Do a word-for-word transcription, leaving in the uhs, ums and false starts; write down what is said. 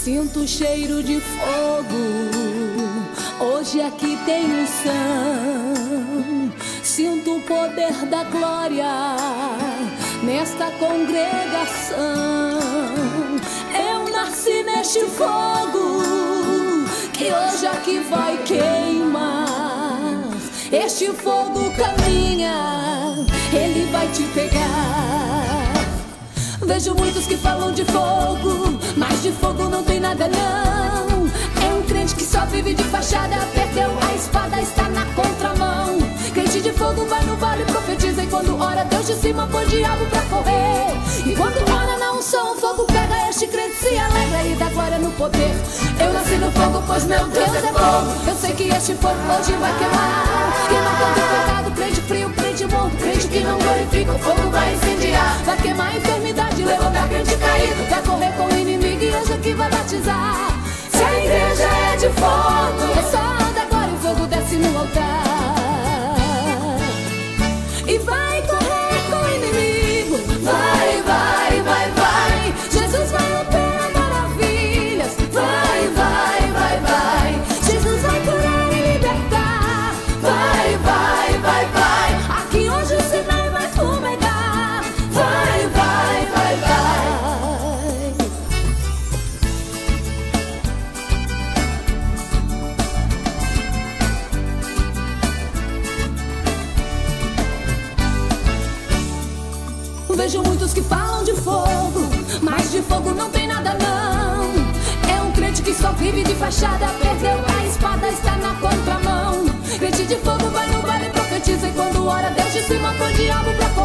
Sinto o cheiro de fogo, hoje aqui tem unção. Sinto o poder da glória nesta congregação. Eu nasci neste fogo que hoje aqui vai queimar. Este fogo caminha, ele vai te pegar. Vejo muitos que falam de fogo, mas de fogo não tem nada não. É um crente que só vive de fachada, perdeu a espada, está na contramão. Crente de fogo vai no vale, profetiza, e quando ora Deus de cima põe diabo pra correr. E quando ora na unção o fogo pega, este crente se alegra e dá glória no poder. Eu nasci no fogo, pois meu Deus é fogo. Eu sei que este fogo hoje vai queimar. Quem não canta o pecado, crente frio, crente morto, crente que não glorifica, o fogo vai incendiar. Vai queimar a enfermidade, levantar crente caído, vai correr com o inimigo e hoje aqui vai batizar. Se a igreja é de fogo, é só anda agora e o fogo desce no altar. E vai correr com o inimigo, vai, vai, vai, vai. Jesus vai operar maravilhas, vai, vai, vai, vai. Jesus vai curar e libertar, vai, vai, vai, vai. Aqui hoje o Sinai vai fumegar, vai, vai, vai, vai. Vejo muitos que falam de fogo, mas de fogo não tem nada não. É um crente que só vive de fachada, perdeu a espada, está na contramão. Crente de fogo vai no vale, profetiza, e quando ora Deus de cima põe diabo pra